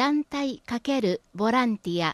団体×ボランティア。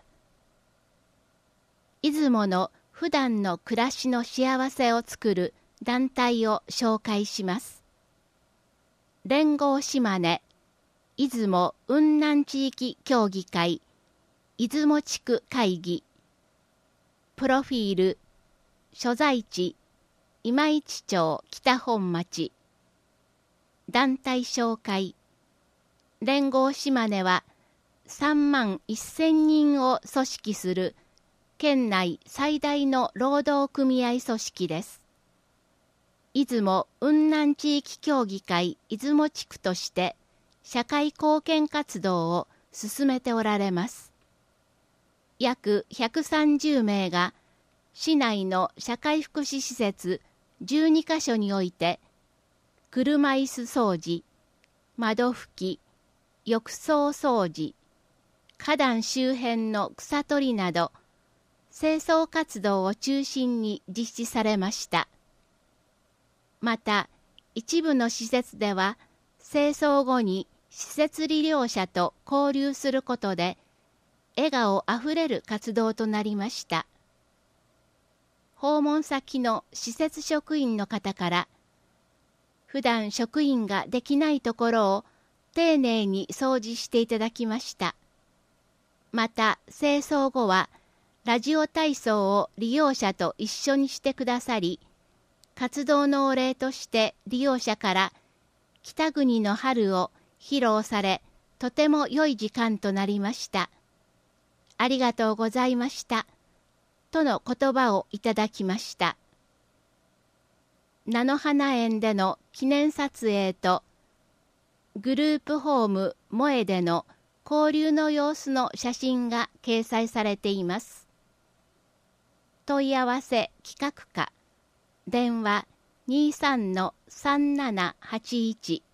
出雲の普段の暮らしの幸せを作る団体を紹介します。連合島根出雲雲南地域協議会出雲地区会議。プロフィール、所在地今市町北本町。団体紹介。連合島根は3万1000人を組織する県内最大の労働組合組織です。出雲雲南地域協議会出雲地区として社会貢献活動を進めておられます。約130名が市内の社会福祉施設12カ所において車椅子掃除、窓拭き、浴槽掃除、花壇周辺の草取りなど清掃活動を中心に実施されました。また一部の施設では清掃後に施設利用者と交流することで笑顔あふれる活動となりました。訪問先の施設職員の方から普段職員ができないところを丁寧に掃除していただきました。また清掃後はラジオ体操を利用者と一緒にしてくださり、活動のお礼として利用者から北国の春を披露され、とても良い時間となりました。ありがとうございました。との言葉をいただきました。菜の花園での記念撮影とグループホーム萌えでの交流の様子の写真が掲載されています。問い合わせ企画課電話 23-3781